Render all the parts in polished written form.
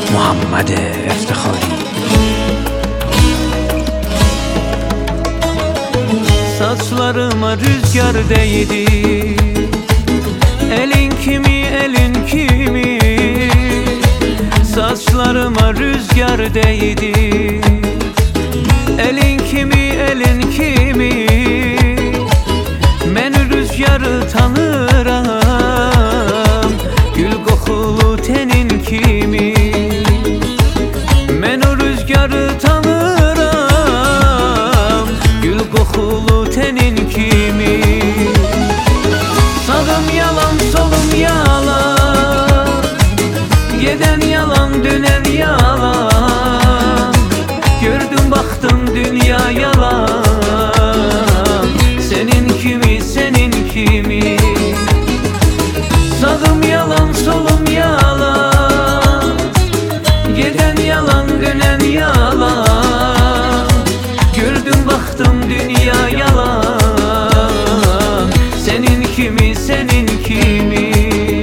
محمد افتخاری. Saçlarıma rüzgar değdi, elin kimi elin kimi. Saçlarıma rüzgar değdi, elin kimi elin kimi. Ben rüzgarı tanıram, gül kokulu tenin kimi. Ben o rüzgarı tanıram, gül kokulu tenin kimi. Sağım yalan solum yalan, geden yalan döner yalan. Gördüm baktım dünya yalan, senin kimi senin kimi. Sağım yalan solum yalan, geden yalan dönen yalan. Gördüm baktım dünya yalan, senin kimi senin kimi.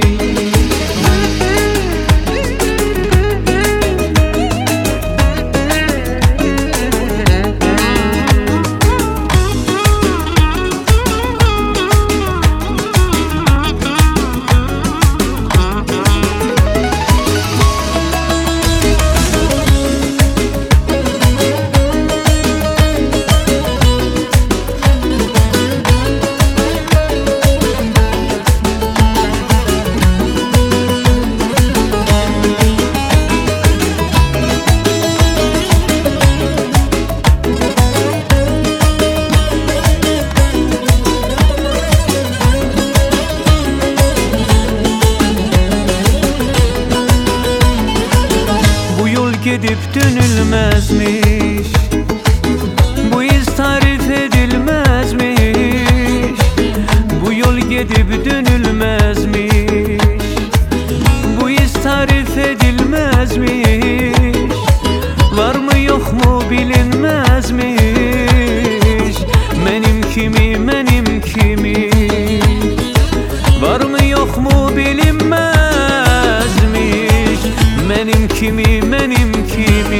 Gidip dönülmezmiş, bu iz tarif edilmezmiş. Bu yol gidip dönülmezmiş, bu iz tarif edilmezmiş. Var mı yok mu bilinmezmiş, benim kimi benim kimi. Var mı yok mu bilinmezmiş, benim kimi benim kimi.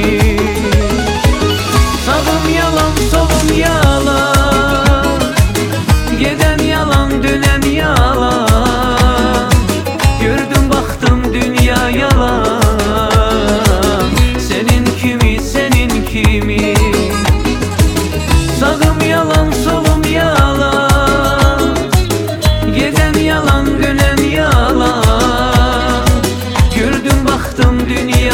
Sağım yalan solum yalan, geden yalan dönen yalan. Gördüm baktım dünya yalan, senin kimi senin kimi. Sağım yalan solum yalan, geden yalan dönen yalan. Gördüm baktım dünya